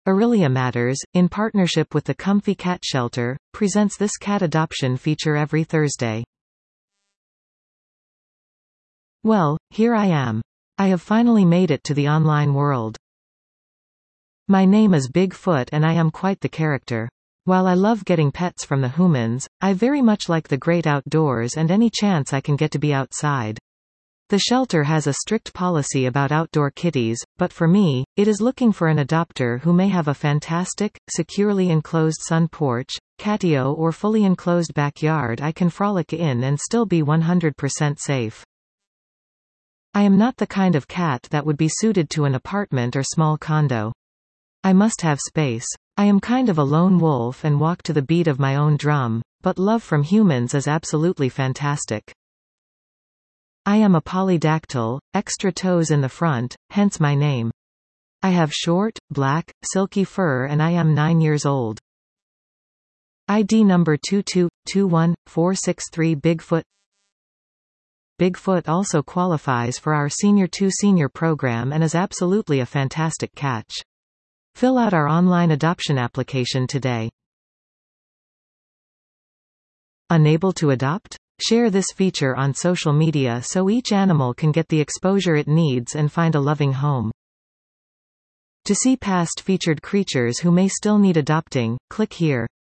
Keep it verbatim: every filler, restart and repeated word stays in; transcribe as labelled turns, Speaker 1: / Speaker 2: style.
Speaker 1: Aurelia Matters, in partnership with the Comfy Cat Shelter, presents this cat adoption feature every Thursday. Well, here I am. I have finally made it to the online world. My name is Bigfoot and I am quite the character. While I love getting pets from the humans, I very much like the great outdoors and any chance I can get to be outside. The shelter has a strict policy about outdoor kitties, but for me, it is looking for an adopter who may have a fantastic, securely enclosed sun porch, catio or fully enclosed backyard I can frolic in and still be one hundred percent safe. I am not the kind of cat that would be suited to an apartment or small condo. I must have space. I am kind of a lone wolf and walk to the beat of my own drum, but love from humans is absolutely fantastic. I am a polydactyl, extra toes in the front, hence my name. I have short, black, silky fur and I am nine years old. I D number two two two one four six three Bigfoot. Bigfoot also qualifies for our Senior two Senior program and is absolutely a fantastic catch. Fill out our online adoption application today. Unable to adopt? Share this feature on social media so each animal can get the exposure it needs and find a loving home. To see past featured creatures who may still need adopting, click here.